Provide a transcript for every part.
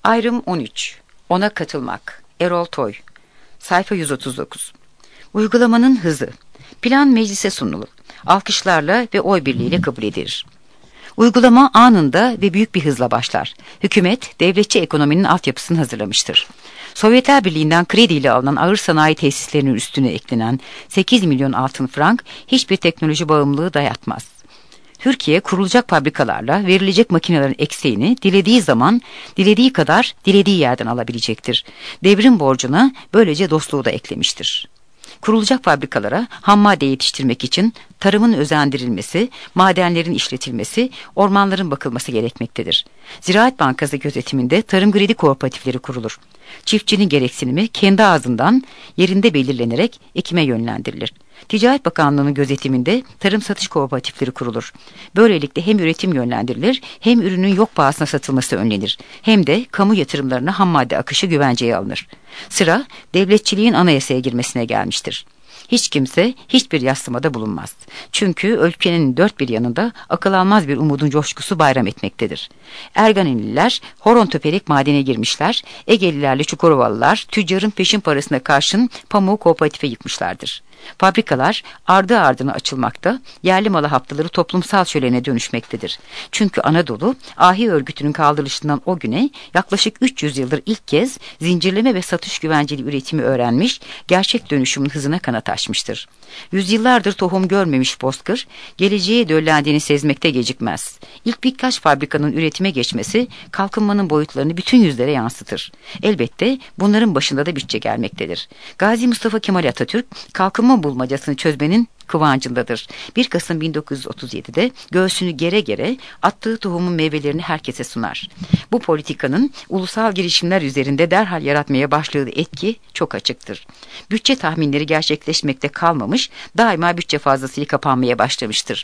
Ayrım 13. Ona katılmak. Erol Toy. Sayfa 139. Uygulamanın hızı. Plan meclise sunulur. Alkışlarla ve oy birliğiyle kabul edilir. Uygulama anında ve büyük bir hızla başlar. Hükümet, devletçi ekonominin altyapısını hazırlamıştır. Sovyetler Birliği'nden krediyle alınan ağır sanayi tesislerinin üstüne eklenen 8 milyon altın frank hiçbir teknoloji bağımlılığı dayatmaz. Türkiye kurulacak fabrikalarla verilecek makinelerin eksiğini dilediği zaman, dilediği kadar, dilediği yerden alabilecektir. Devrim borcuna böylece dostluğu da eklemiştir. Kurulacak fabrikalara ham madde yetiştirmek için tarımın özendirilmesi, madenlerin işletilmesi, ormanların bakılması gerekmektedir. Ziraat Bankası gözetiminde tarım kredi kooperatifleri kurulur. Çiftçinin gereksinimi kendi ağzından yerinde belirlenerek ekime yönlendirilir. Ticaret Bakanlığı'nın gözetiminde tarım satış kooperatifleri kurulur. Böylelikle hem üretim yönlendirilir, hem ürünün yok pahasına satılması önlenir, hem de kamu yatırımlarına ham madde akışı güvenceye alınır. Sıra devletçiliğin anayasaya girmesine gelmiştir. Hiç kimse hiçbir yadsımada bulunmaz. Çünkü ülkenin dört bir yanında akıl almaz bir umudun coşkusu bayram etmektedir. Erganenliler horon töperek madene girmişler, Egelilerle Çukurovalılar tüccarın peşin parasına karşın pamuğu kooperatife yıkmışlardır. Fabrikalar ardı ardına açılmakta, yerli malı haftaları toplumsal şölene dönüşmektedir. Çünkü Anadolu, ahi örgütünün kaldırılışından o güne yaklaşık 300 yıldır ilk kez zincirleme ve satış güvenceli üretimi öğrenmiş, gerçek dönüşümün hızına kanat açmıştır. Yüzyıllardır tohum görmemiş bozkır, geleceğe döllendiğini sezmekte gecikmez. İlk birkaç fabrikanın üretime geçmesi, kalkınmanın boyutlarını bütün yüzlere yansıtır. Elbette bunların başında da bütçe gelmektedir. Gazi Mustafa Kemal Atatürk, kalkınma bulmacasını çözmenin kıvancındadır. 1 Kasım 1937'de göğsünü gere gere attığı tohumun meyvelerini herkese sunar. Bu politikanın ulusal girişimler üzerinde derhal yaratmaya başladığı etki çok açıktır. Bütçe tahminleri gerçekleşmekte kalmamış, daima bütçe fazlasıyla kapanmaya başlamıştır.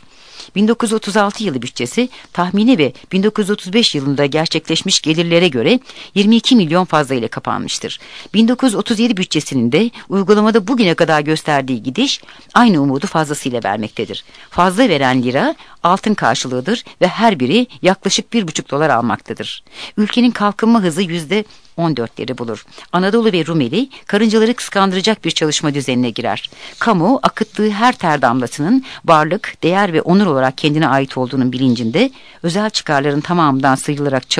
1936 yılı bütçesi tahmini ve 1935 yılında gerçekleşmiş gelirlere göre 22 milyon fazla ile kapanmıştır. 1937 bütçesinin de uygulamada bugüne kadar gösterdiği gidiş aynı umudu fazlasıyla vermektedir. Fazla veren lira altın karşılığıdır ve her biri yaklaşık 1,5 dolar almaktadır. Ülkenin kalkınma hızı %14'leri bulur. Anadolu ve Rumeli karıncaları kıskandıracak bir çalışma düzenine girer. Kamu akıttığı her ter damlasının varlık, değer ve onur olarak kendine ait olduğunun bilincinde özel çıkarların tamamından sıyrılarak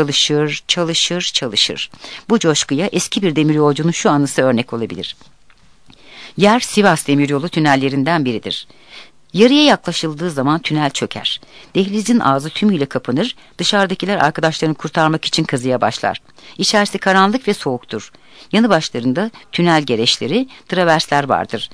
çalışır. Bu coşkuya eski bir demiryolcunun şu anısı örnek olabilir. Yer Sivas Demiryolu tünellerinden biridir. Yarıya yaklaşıldığı zaman tünel çöker. Dehlizin ağzı tümüyle kapanır, dışarıdakiler arkadaşlarını kurtarmak için kazıya başlar. İçerisi karanlık ve soğuktur. Yanı başlarında tünel gereçleri, traversler vardır.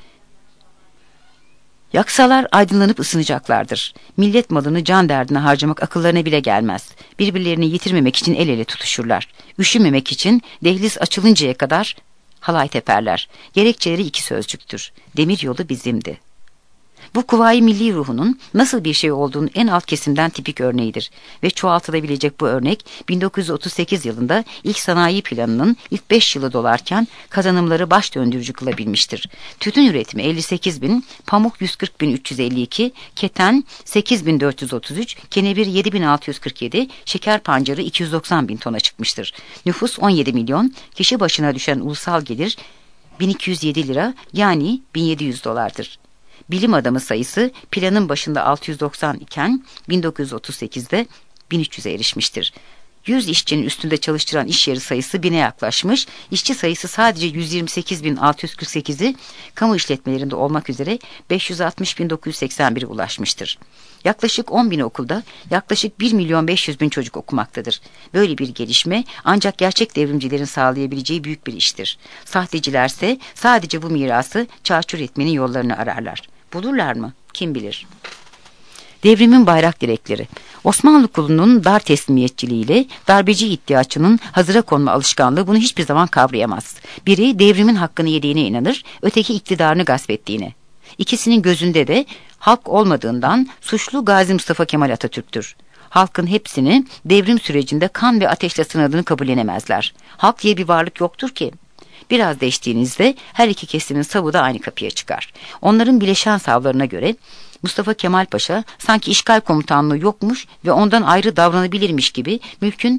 Yaksalar aydınlanıp ısınacaklardır. Millet malını can derdine harcamak akıllarına bile gelmez. Birbirlerini yitirmemek için el ele tutuşurlar. Üşümemek için dehliz açılıncaya kadar halay teperler. Gerekçeleri 2 sözcüktür. Demiryolu bizimdi. Bu kuvayi milli ruhunun nasıl bir şey olduğunun en alt kesimden tipik örneğidir ve çoğaltılabilecek bu örnek 1938 yılında ilk sanayi planının ilk 5 yılı dolarken kazanımları baş döndürücü kılabilmiştir. Tütün üretimi 58 bin, pamuk 140 bin 352, keten 8 bin 433, kenevir 7 bin 647, şeker pancarı 290 bin tona çıkmıştır. Nüfus 17 milyon, kişi başına düşen ulusal gelir 1207 lira yani 1700 dolardır. Bilim adamı sayısı planın başında 690 iken 1938'de 1300'e erişmiştir. 100 işçinin üstünde çalıştıran iş yeri sayısı 1000'e yaklaşmış, işçi sayısı sadece 128.648'i kamu işletmelerinde olmak üzere 560.981'e ulaşmıştır. Yaklaşık 10.000 okulda yaklaşık 1.500.000 çocuk okumaktadır. Böyle bir gelişme ancak gerçek devrimcilerin sağlayabileceği büyük bir iştir. Sahtecilerse sadece bu mirası çarçur etmenin yollarını ararlar. Bulurlar mı? Kim bilir. Devrimin bayrak direkleri. Osmanlı kulunun dar teslimiyetçiliğiyle darbeci iddiaçının hazıra konma alışkanlığı bunu hiçbir zaman kavrayamaz. Biri devrimin hakkını yediğine inanır, öteki iktidarını gasp ettiğine. İkisinin gözünde de halk olmadığından suçlu Gazi Mustafa Kemal Atatürk'tür. Halkın hepsini devrim sürecinde kan ve ateşle sınadığını kabullenemezler. Halk diye bir varlık yoktur ki. Biraz değiştiğinizde her iki kesimin savı da aynı kapıya çıkar. Onların bileşen savlarına göre Mustafa Kemal Paşa sanki işgal komutanlığı yokmuş ve ondan ayrı davranabilirmiş gibi mülkün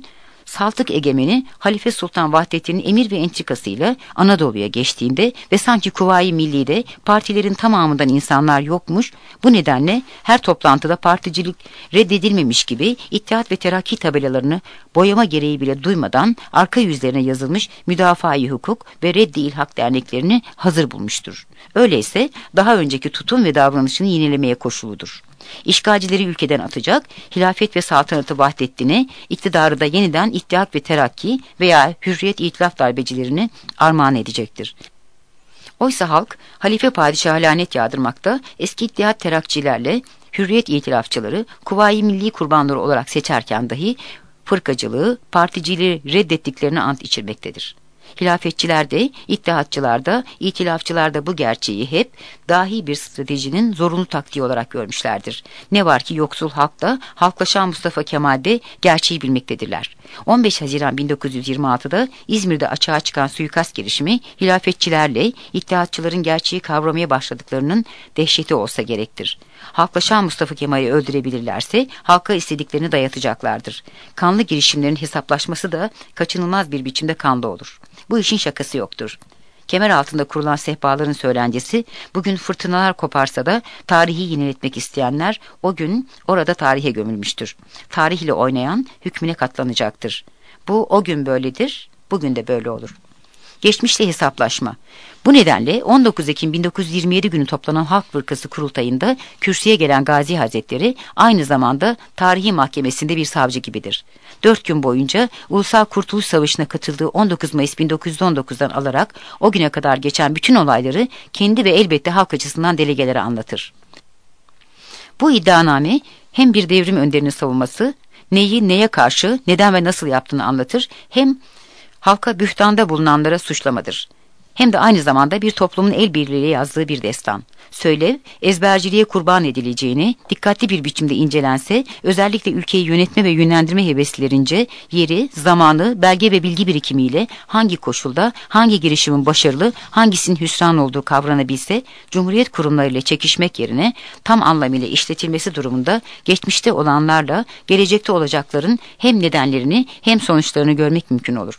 Saltık egemeni Halife Sultan Vahdettin'in emir ve entrikasıyla Anadolu'ya geçtiğinde ve sanki Kuvayi Milli'de partilerin tamamından insanlar yokmuş, bu nedenle her toplantıda particilik reddedilmemiş gibi İttihat ve Terakki tabelalarını boyama gereği bile duymadan arka yüzlerine yazılmış Müdafaa-i Hukuk ve Reddi İlhak derneklerini hazır bulmuştur. Öyleyse daha önceki tutum ve davranışını yenilemeye koşuludur. İşgalcileri ülkeden atacak, hilafet ve saltanatı Vahdettin'e, iktidarı da yeniden İttihat ve Terakki veya Hürriyet İtilaf darbecilerini armağan edecektir. Oysa halk, halife padişaha lanet yağdırmakta, eski İttihat Terakçilerle Hürriyet İtilafçıları, Kuvayi Milli kurbanları olarak seçerken dahi fırkacılığı, particiliği reddettiklerini ant içirmektedir. Hilafetçiler de, İttihatçılar da, İtilafçılar da bu gerçeği hep dahi bir stratejinin zorunlu taktiği olarak görmüşlerdir. Ne var ki yoksul halk da, halklaşan Mustafa Kemal de gerçeği bilmektedirler. 15 Haziran 1926'da İzmir'de açığa çıkan suikast girişimi, hilafetçilerle İttihatçıların gerçeği kavramaya başladıklarının dehşeti olsa gerektir. Halklaşan Mustafa Kemal'i öldürebilirlerse halka istediklerini dayatacaklardır. Kanlı girişimlerin hesaplaşması da kaçınılmaz bir biçimde kanlı olur. Bu işin şakası yoktur. Kemer altında kurulan sehpaların söylencesi, bugün fırtınalar koparsa da tarihi yeniletmek isteyenler o gün orada tarihe gömülmüştür. Tarih ile oynayan hükmüne katlanacaktır. Bu o gün böyledir, bugün de böyle olur. Geçmişle hesaplaşma. Bu nedenle 19 Ekim 1927 günü toplanan Halk Fırkası kurultayında kürsüye gelen Gazi Hazretleri aynı zamanda tarihi mahkemesinde bir savcı gibidir. 4 gün boyunca Ulusal Kurtuluş Savaşı'na katıldığı 19 Mayıs 1919'dan alarak o güne kadar geçen bütün olayları kendi ve elbette halk açısından delegelere anlatır. Bu iddianame hem bir devrim önderinin savunması, neyi neye karşı, neden ve nasıl yaptığını anlatır, hem halka bühtanda bulunanlara suçlamadır. Hem de aynı zamanda bir toplumun el birliğiyle yazdığı bir destan. Söylev, ezberciliğe kurban edileceğini dikkatli bir biçimde incelense, özellikle ülkeyi yönetme ve yönlendirme heveslerince yeri, zamanı, belge ve bilgi birikimiyle hangi koşulda, hangi girişimin başarılı, hangisinin hüsran olduğu kavranabilse, Cumhuriyet kurumlarıyla çekişmek yerine tam anlamıyla işletilmesi durumunda geçmişte olanlarla gelecekte olacakların hem nedenlerini hem sonuçlarını görmek mümkün olur.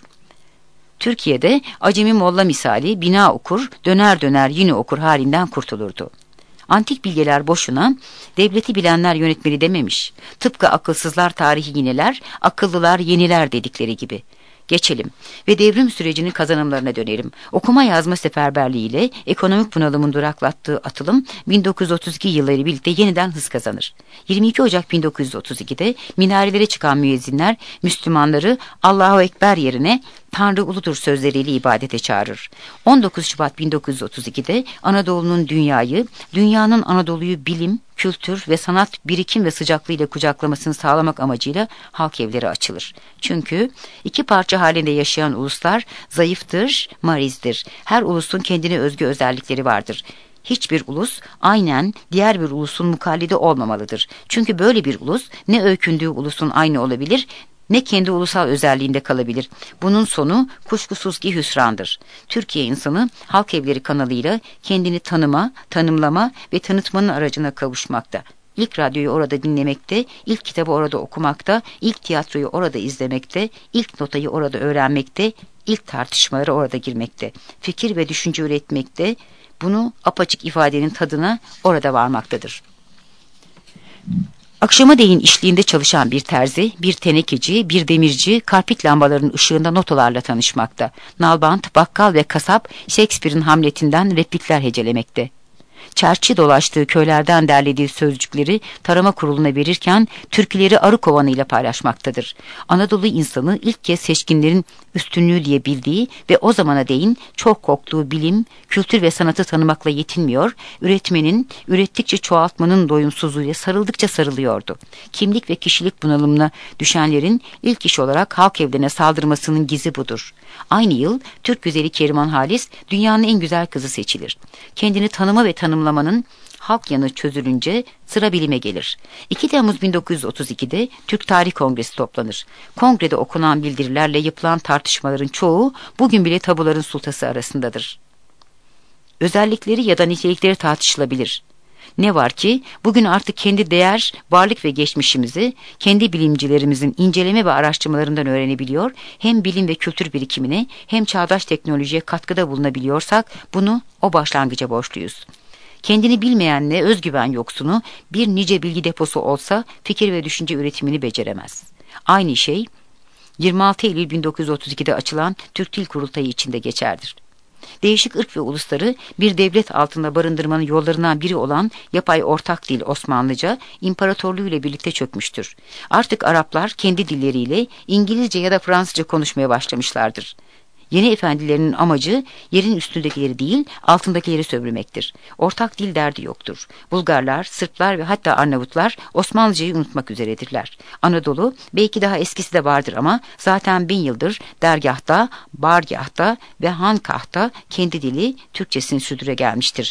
Türkiye'de acemi molla misali bina okur, döner döner yine okur halinden kurtulurdu. Antik bilgeler boşuna devleti bilenler yönetmeli dememiş. Tıpkı akılsızlar tarihi yineler, akıllılar yeniler dedikleri gibi. Geçelim ve devrim sürecinin kazanımlarına dönelim. Okuma yazma seferberliğiyle ekonomik bunalımın duraklattığı atılım 1932 yılları birlikte yeniden hız kazanır. 22 Ocak 1932'de minarelere çıkan müezzinler Müslümanları Allahu Ekber yerine Tanrı uludur sözleriyle ibadete çağırır. 19 Şubat 1932'de Anadolu'nun dünyayı, dünyanın Anadolu'yu bilim, kültür ve sanat birikim ve sıcaklığıyla kucaklamasını sağlamak amacıyla halk evleri açılır. Çünkü iki parça halinde yaşayan uluslar zayıftır, marizdir. Her ulusun kendine özgü özellikleri vardır. Hiçbir ulus aynen diğer bir ulusun mukallidi olmamalıdır. Çünkü böyle bir ulus ne öykündüğü ulusun aynı olabilir, ne kendi ulusal özelliğinde kalabilir. Bunun sonu kuşkusuz ki hüsrandır. Türkiye insanı halk evleri kanalıyla kendini tanıma, tanımlama ve tanıtmanın aracına kavuşmakta. İlk radyoyu orada dinlemekte, ilk kitabı orada okumakta, ilk tiyatroyu orada izlemekte, ilk notayı orada öğrenmekte, ilk tartışmalara orada girmekte, fikir ve düşünce üretmekte, bunu apaçık ifadenin tadına orada varmaktadır. Akşama değin işliğinde çalışan bir terzi, bir tenekeci, bir demirci, karpit lambalarının ışığında notalarla tanışmakta. Nalbant, bakkal ve kasap Shakespeare'in Hamlet'inden replikler hecelemekte. Çerçi dolaştığı köylerden derlediği sözcükleri tarama kuruluna verirken türküleri arı kovanıyla paylaşmaktadır. Anadolu insanı ilk kez seçkinlerin üstünlüğü diye bildiği ve o zamana değin çok koktuğu bilim, kültür ve sanatı tanımakla yetinmiyor, üretmenin, ürettikçe çoğaltmanın doyumsuzluğuyla sarıldıkça sarılıyordu. Kimlik ve kişilik bunalımına düşenlerin ilk iş olarak halk evlerine saldırmasının gizi budur. Aynı yıl Türk güzeli Keriman Halis dünyanın en güzel kızı seçilir. Kendini tanıma ve tanımlamanın halk yanı çözülünce sıra bilime gelir. 2 Temmuz 1932'de Türk Tarih Kongresi toplanır. Kongrede okunan bildirilerle yapılan tartışmaların çoğu bugün bile tabuların sultası arasındadır. Özellikleri ya da nitelikleri tartışılabilir. Ne var ki bugün artık kendi değer, varlık ve geçmişimizi kendi bilimcilerimizin inceleme ve araştırmalarından öğrenebiliyor, hem bilim ve kültür birikimine hem çağdaş teknolojiye katkıda bulunabiliyorsak bunu o başlangıca borçluyuz. Kendini bilmeyenle özgüven yoksunu bir nice bilgi deposu olsa fikir ve düşünce üretimini beceremez. Aynı şey 26 Eylül 1932'de açılan Türk Dil Kurultayı içinde geçerlidir. Değişik ırk ve ulusları bir devlet altında barındırmanın yollarından biri olan yapay ortak dil Osmanlıca, imparatorluğuyla birlikte çökmüştür. Artık Araplar kendi dilleriyle İngilizce ya da Fransızca konuşmaya başlamışlardır. Yeni efendilerinin amacı yerin üstündekileri değil, altındakileri sömürmektir. Ortak dil derdi yoktur. Bulgarlar, Sırplar ve hatta Arnavutlar Osmanlıcayı unutmak üzeredirler. Anadolu belki daha eskisi de vardır ama zaten 1000 yıldır dergahta, bargahta ve hankahta kendi dili Türkçesini sürdüre gelmiştir.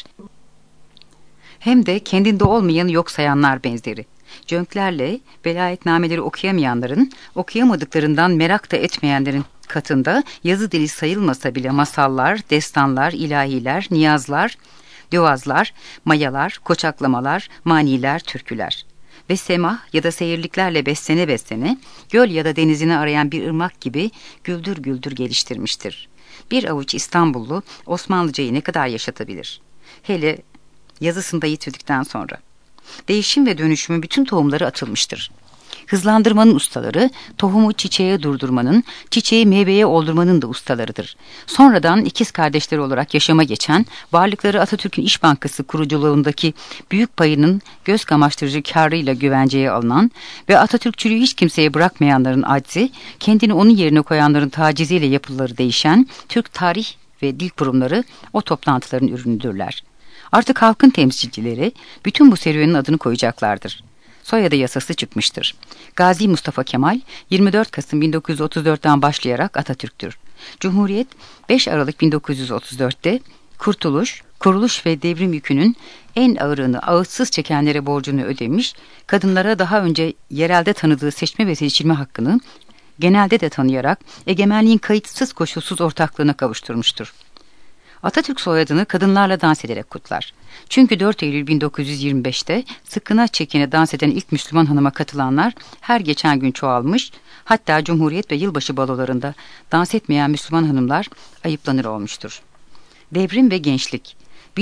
Hem de kendinde olmayanı yok sayanlar benzeri. Cönklerle velayetnameleri okuyamayanların, okuyamadıklarından merak da etmeyenlerin katında yazı dili sayılmasa bile masallar, destanlar, ilahiler, niyazlar, dövazlar, mayalar, koçaklamalar, maniler, türküler ve semah ya da seyirliklerle beslene beslene göl ya da denizini arayan bir ırmak gibi güldür güldür geliştirmiştir. Bir avuç İstanbullu Osmanlıcayı ne kadar yaşatabilir? Hele yazısında yitirdikten sonra. Değişim ve dönüşümün bütün tohumları atılmıştır. Hızlandırmanın ustaları, tohumu çiçeğe durdurmanın, çiçeği meyveye oldurmanın da ustalarıdır. Sonradan ikiz kardeşleri olarak yaşama geçen, varlıkları Atatürk'ün İş Bankası kuruculuğundaki büyük payının göz kamaştırıcı kârıyla güvenceye alınan ve Atatürkçülüğü hiç kimseye bırakmayanların aczi, kendini onun yerine koyanların taciziyle yapıları değişen Türk Tarih ve Dil Kurumları o toplantıların ürünüdürler. Artık halkın temsilcileri bütün bu serüvenin adını koyacaklardır. Soyadı yasası çıkmıştır. Gazi Mustafa Kemal 24 Kasım 1934'ten başlayarak Atatürk'tür. Cumhuriyet 5 Aralık 1934'te kurtuluş, kuruluş ve devrim yükünün en ağırını ağıtsız çekenlere borcunu ödemiş, kadınlara daha önce yerelde tanıdığı seçme ve seçilme hakkını genelde de tanıyarak egemenliğin kayıtsız koşulsuz ortaklığına kavuşturmuştur. Atatürk soyadını kadınlarla dans ederek kutlar. Çünkü 4 Eylül 1925'te sıkına çekine dans eden ilk Müslüman hanıma katılanlar her geçen gün çoğalmış, hatta Cumhuriyet ve yılbaşı balolarında dans etmeyen Müslüman hanımlar ayıplanır olmuştur. Devrim ve gençlik.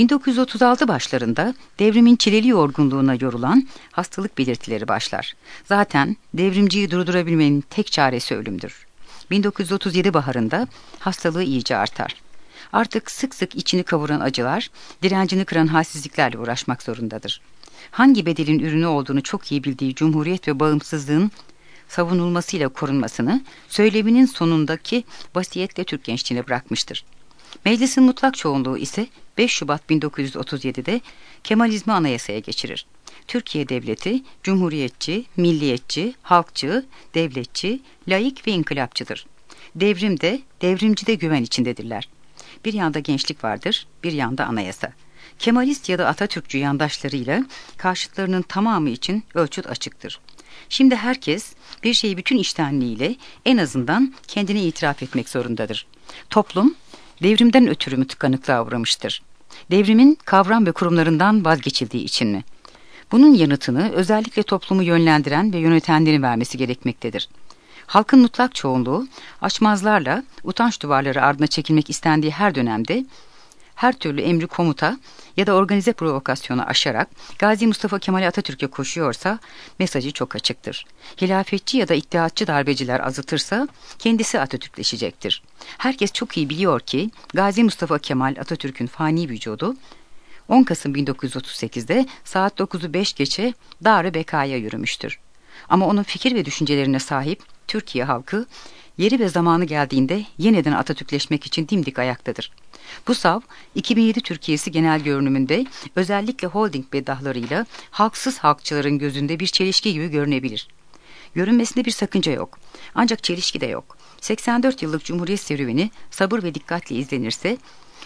1936 başlarında devrimin çileli yorgunluğuna yorulan hastalık belirtileri başlar. Zaten devrimciyi durdurabilmenin tek çaresi ölümdür. 1937 baharında hastalığı iyice artar. Artık sık sık içini kavuran acılar, direncini kıran halsizliklerle uğraşmak zorundadır. Hangi bedelin ürünü olduğunu çok iyi bildiği Cumhuriyet ve bağımsızlığın savunulmasıyla korunmasını söyleminin sonundaki vasiyetle Türk gençliğine bırakmıştır. Meclisin mutlak çoğunluğu ise 5 Şubat 1937'de Kemalizmi anayasaya geçirir. Türkiye Devleti, cumhuriyetçi, milliyetçi, halkçı, devletçi, laik ve inkılapçıdır. Devrimde, devrimci de güven içindedirler. Bir yanda gençlik vardır, bir yanda anayasa. Kemalist ya da Atatürkçü yandaşlarıyla karşıtlarının tamamı için ölçüt açıktır. Şimdi herkes bir şeyi bütün içtenliğiyle en azından kendine itiraf etmek zorundadır. Toplum devrimden ötürü mü tıkanıklığa uğramıştır? Devrimin kavram ve kurumlarından vazgeçildiği için mi? Bunun yanıtını özellikle toplumu yönlendiren ve yönetenlerin vermesi gerekmektedir. Halkın mutlak çoğunluğu açmazlarla utanç duvarları ardına çekilmek istendiği her dönemde her türlü emri komuta ya da organize provokasyonu aşarak Gazi Mustafa Kemal Atatürk'e koşuyorsa mesajı çok açıktır. Hilafetçi ya da ittihatçı darbeciler azıtırsa kendisi Atatürkleşecektir. Herkes çok iyi biliyor ki Gazi Mustafa Kemal Atatürk'ün fani vücudu 10 Kasım 1938'de saat 9'u 5 geçe Dar-ı Beka'ya yürümüştür. Ama onun fikir ve düşüncelerine sahip Türkiye halkı yeri ve zamanı geldiğinde yeniden Atatürkleşmek için dimdik ayaktadır. Bu sav 2007 Türkiye'si genel görünümünde özellikle holding beddahlarıyla halksız halkçıların gözünde bir çelişki gibi görünebilir. Görünmesinde bir sakınca yok. Ancak çelişki de yok. 84 yıllık Cumhuriyet serüveni sabır ve dikkatle izlenirse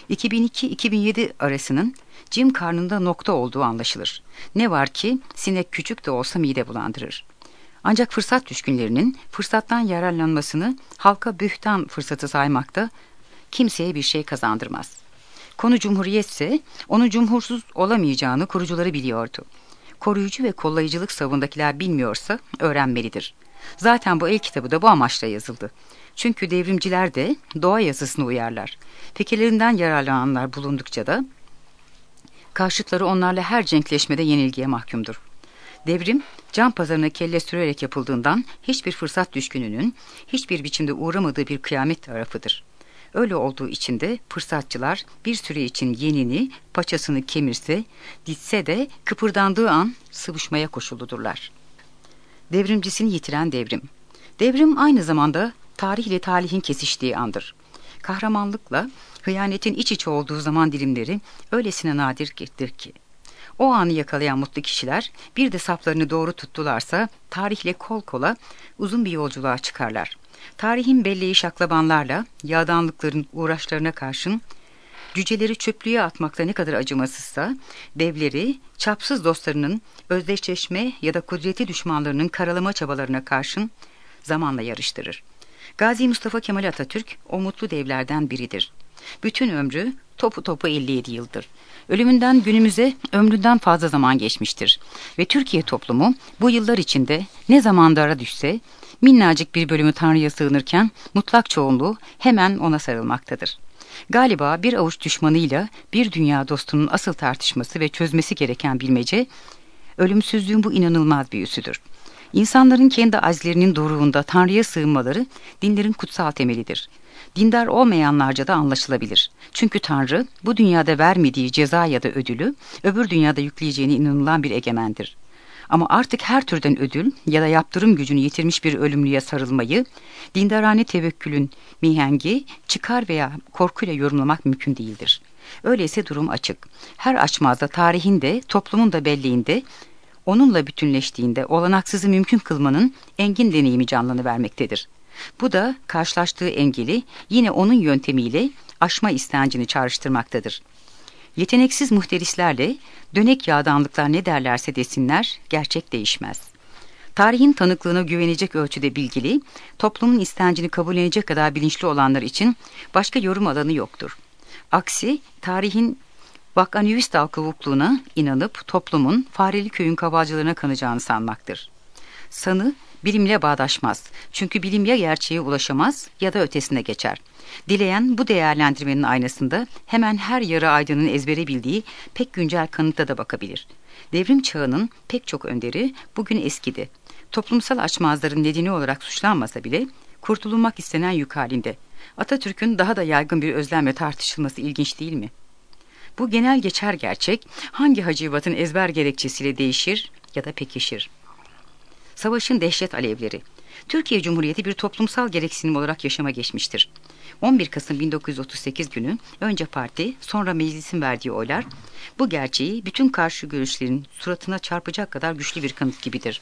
2002-2007 arasının cim karnında nokta olduğu anlaşılır. Ne var ki sinek küçük de olsa mide bulandırır. Ancak fırsat düşkünlerinin fırsattan yararlanmasını halka bühtan fırsatı saymakta kimseye bir şey kazandırmaz. Konu cumhuriyetse onun cumhursuz olamayacağını kurucuları biliyordu. Koruyucu ve kollayıcılık savundakiler bilmiyorsa öğrenmelidir. Zaten bu el kitabı da bu amaçla yazıldı. Çünkü devrimciler de doğa yazısına uyarlar. Fikirlerinden yararlananlar bulundukça da karşıtları onlarla her cenkleşmede yenilgiye mahkumdur. Devrim, can pazarına kelle sürerek yapıldığından hiçbir fırsat düşkününün hiçbir biçimde uğramadığı bir kıyamet tarafıdır. Öyle olduğu için de fırsatçılar bir süre için yenini, paçasını kemirse, ditse de kıpırdandığı an sıvışmaya koşuludurlar. Devrimcisini yitiren devrim. Devrim aynı zamanda tarih ile talihin kesiştiği andır. Kahramanlıkla hıyanetin iç içe olduğu zaman dilimleri öylesine nadirdir ki. O anı yakalayan mutlu kişiler bir de saplarını doğru tuttularsa tarihle kol kola uzun bir yolculuğa çıkarlar. Tarihin belleği şaklabanlarla yağdanlıkların uğraşlarına karşın cüceleri çöplüğe atmakta ne kadar acımasızsa devleri çapsız dostlarının özdeşleşme ya da kudreti düşmanlarının karalama çabalarına karşın zamanla yarıştırır. Gazi Mustafa Kemal Atatürk o mutlu devlerden biridir. Bütün ömrü topu 57 yıldır. Ölümünden günümüze ömründen fazla zaman geçmiştir. Ve Türkiye toplumu bu yıllar içinde ne zamanda ara düşse minnacık bir bölümü Tanrı'ya sığınırken mutlak çoğunluğu hemen ona sarılmaktadır. Galiba bir avuç düşmanıyla bir dünya dostunun asıl tartışması ve çözmesi gereken bilmece, ölümsüzlüğün bu inanılmaz büyüsüdür. İnsanların kendi azlerinin doruğunda Tanrı'ya sığınmaları dinlerin kutsal temelidir. Dindar olmayanlarca da anlaşılabilir. Çünkü Tanrı bu dünyada vermediği ceza ya da ödülü öbür dünyada yükleyeceğine inanılan bir egemendir. Ama artık her türden ödül ya da yaptırım gücünü yitirmiş bir ölümlüye sarılmayı dindarane tevekkülün mihengi, çıkar veya korkuyla yorumlamak mümkün değildir. Öyleyse durum açık. Her açmazda tarihin de toplumun da belleğinde onunla bütünleştiğinde olanaksızı mümkün kılmanın engin deneyimi canlanıvermektedir. Bu da karşılaştığı engeli yine onun yöntemiyle aşma istencini çağrıştırmaktadır. Yeteneksiz muhterislerle dönek yağdanlıklar ne derlerse desinler gerçek değişmez. Tarihin tanıklığına güvenecek ölçüde bilgili, toplumun istencini kabullenecek kadar bilinçli olanlar için başka yorum alanı yoktur. Aksi tarihin vakanüvis dalkavukluğuna inanıp toplumun fareli köyün kavalcılarına kanacağını sanmaktır. Sanı bilimle bağdaşmaz. Çünkü bilim ya gerçeğe ulaşamaz ya da ötesine geçer. Dileyen bu değerlendirmenin aynasında hemen her yarı aydının ezbere bildiği pek güncel kanıta da bakabilir. Devrim çağının pek çok önderi bugün eskidi. Toplumsal açmazların nedeni olarak suçlanmasa bile kurtulmak istenen yük halinde. Atatürk'ün daha da yaygın bir özlemle tartışılması ilginç değil mi? Bu genel geçer gerçek hangi hacivatın ezber gerekçesiyle değişir ya da pekişir? Savaşın dehşet alevleri. Türkiye Cumhuriyeti bir toplumsal gereksinim olarak yaşama geçmiştir. 11 Kasım 1938 günü önce parti, sonra meclisin verdiği oylar, bu gerçeği bütün karşı görüşlerin suratına çarpacak kadar güçlü bir kanıt gibidir.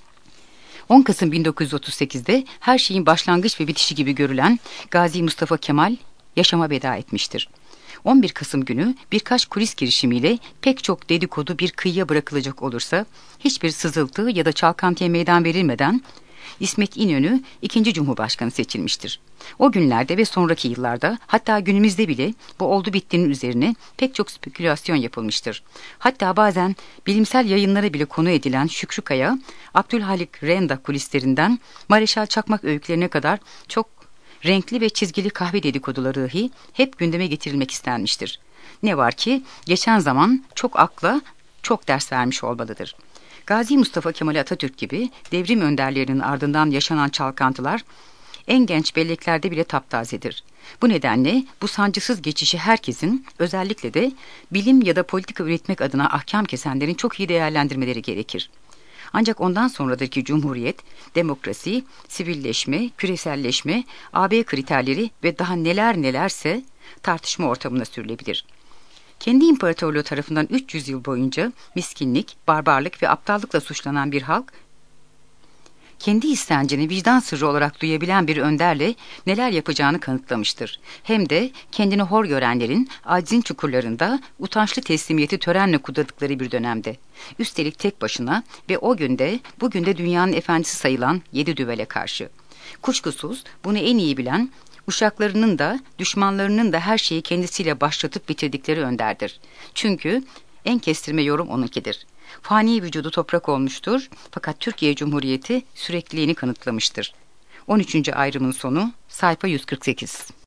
10 Kasım 1938'de her şeyin başlangıç ve bitişi gibi görülen Gazi Mustafa Kemal yaşama veda etmiştir. 11 Kasım günü birkaç kulis girişimiyle pek çok dedikodu bir kıyıya bırakılacak olursa hiçbir sızıltı ya da çalkantıya meydan verilmeden İsmet İnönü 2. Cumhurbaşkanı seçilmiştir. O günlerde ve sonraki yıllarda hatta günümüzde bile bu oldu bittiğinin üzerine pek çok spekülasyon yapılmıştır. Hatta bazen bilimsel yayınlara bile konu edilen Şükrü Kaya, Abdülhalik Renda kulislerinden Mareşal Çakmak öykülerine kadar çok renkli ve çizgili kahve dedikoduları dahi hep gündeme getirilmek istenmiştir. Ne var ki geçen zaman çok akla çok ders vermiş olmalıdır. Gazi Mustafa Kemal Atatürk gibi devrim önderlerinin ardından yaşanan çalkantılar en genç belleklerde bile taptazedir. Bu nedenle bu sancısız geçişi herkesin, özellikle de bilim ya da politika üretmek adına ahkam kesenlerin çok iyi değerlendirmeleri gerekir. Ancak ondan sonradır ki Cumhuriyet, demokrasi, sivilleşme, küreselleşme, AB kriterleri ve daha neler nelerse tartışma ortamına sürülebilir. Kendi imparatorluğu tarafından 300 yıl boyunca miskinlik, barbarlık ve aptallıkla suçlanan bir halk, kendi istencini vicdan sırrı olarak duyabilen bir önderle neler yapacağını kanıtlamıştır. Hem de kendini hor görenlerin acizin çukurlarında utançlı teslimiyeti törenle kutladıkları bir dönemde. Üstelik tek başına ve o günde, bugün de dünyanın efendisi sayılan 7 düvele karşı. Kuşkusuz bunu en iyi bilen, Uşaklarının da düşmanlarının da her şeyi kendisiyle başlatıp bitirdikleri önderdir. Çünkü en kestirme yorum onunkidir. Fani vücudu toprak olmuştur fakat Türkiye Cumhuriyeti sürekliliğini kanıtlamıştır. 13. ayrımın sonu sayfa 148.